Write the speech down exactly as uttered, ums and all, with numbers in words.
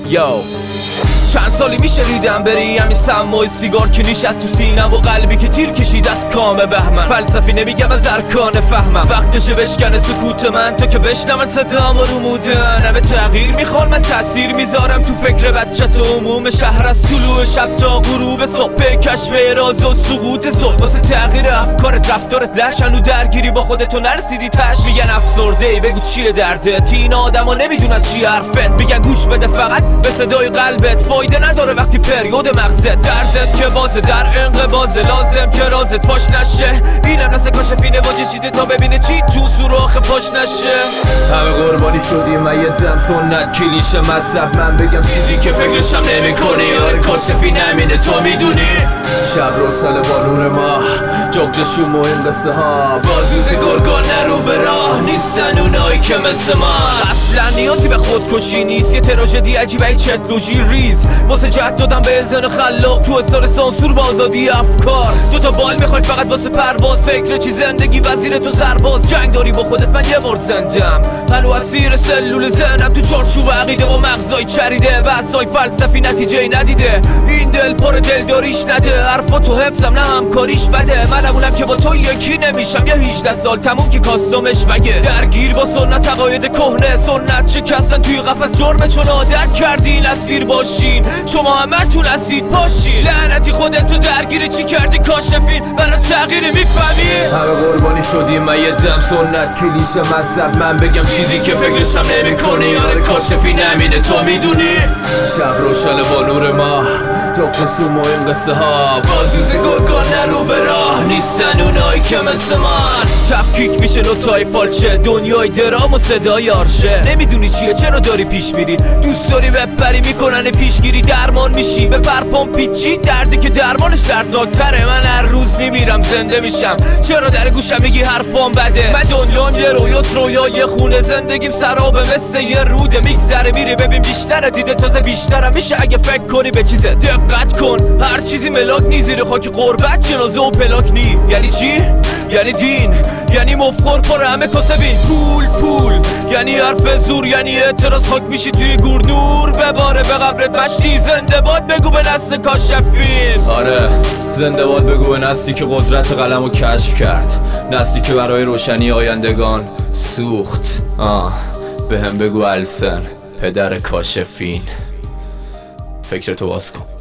یو چند سالی میشه ریدم بری همین سمای سیگار که نیش از تو سینم و قلبی که تیر کشید از کام بهمن. فلسفی نمیگم از ارکان فهمم، وقتشه بشکنه سکوت من تا که بشنون صدام رو مودن. همه تغییر میخوان من تاثیر میذارم تو فکر بچت عموم شهر از طلوع شب تا غروب صبح. کشف راز و سقوط صبح واسه تغییر افکارت رفتارت لشن و درگیری با خودتو نرسیدی تش. میگن افسرده ای بگو چیه دردت، این آدما نمیدونن چی حرفت. میگن گوش بده فقط به صدای قلبت، فایده نداره وقتی پریود مغزت درزت که بازه در انقباضه. لازم که رازت پاش نشه، اینم نسه کاشفینه واجه چیده تا ببینه چی تو سوراخ پاش نشه. همه قربانی شدیم من یه دم سنت کلیشه مذهب، من بگم چیزی که فکرشم نمی کنی. آره کاشفی نمینه تو میدونی. شب روشن با نور ماه جغدشون مهم قصه ها، بازوز گرگان نرو به راه نیستن اونایی که مثل ما. اصلا نیازی به خودکشی نیست، یه تراژدی عجیبه ای چتلوژی ریز واسه جهت دادم به انسان خلاق تو اصال سانسور با آزادی افکار. دوتا بال میخوای فقط واسه پرواز، فکر چی زندگی وزیر تو سرباز. جنگ داری با خودت من یه بار زندم، هنو اسیر سلول ذهنم تو چارچوب عقیده و مغزای چریده. بحثای فلسفی نتیجه ای ندیده، این دل پر دل داریش نده. حرفا تو حفظم نه همکاریش بده، منمونم که با تو یکی نمیشم. یه هجده سال تموم که کاستومش بگه، درگیر با سنت عقاید کهنه. سنت شکستن توی قفس جرمه چون عادت کردین اسیر باشین. شما همه تون اسید پاشین، لعنتی خودت تو درگیر چی کردی کاشفین برای تغییری میفهمی. همه قربانی شدیم من یه دم سنت کلیشه مذهب، من بگم چیزی که فکرشم نمی کنی. آره کاشفی نمینه تو میدونی. شب روشن با نور ماه جغدشون مهم قصه ها، بازوز گرگان نرو به راه نیستن اونایی که مثل من. تفکیک میشه نوتای فالشه، دنیای درام و صدای آرشه. نمیدونی چیه چرا داری پیش میری، دوست داری بپری میکنن پیشگیری. درمان میشی به پرپام پیچی، دردی که درمانش دردناکتره. من هر روز میمیرم زنده میشم، چرا در گوشم میگی حرفام بده. من دنیام یه رویاست رویای خونه، زندگیم سرابه مثل یه روده. میگذره میره ببین بیشتره دیده تازه بیشترم میشه اگه فکر کنی به چیزه. دقت کن هر چیزی ملاک نی، زیر خاک قربت جنازه و پلاک نی. یعنی چی؟ یعنی دین، یعنی مفخور پر همه کاسبین. پول پول یعنی حرف زور، یعنی اعتراض خاک میشی توی گور. نور بباره به قبرت مشتی، زنده باد بگو به نسل کاشفین. آره زنده باد بگو به نسلی که قدرت قلمو کشف کرد، نسلی که برای روشنی آیندگان سوخت. آه به هم بگو السن پدر کاشفین. فکرتو باز کن.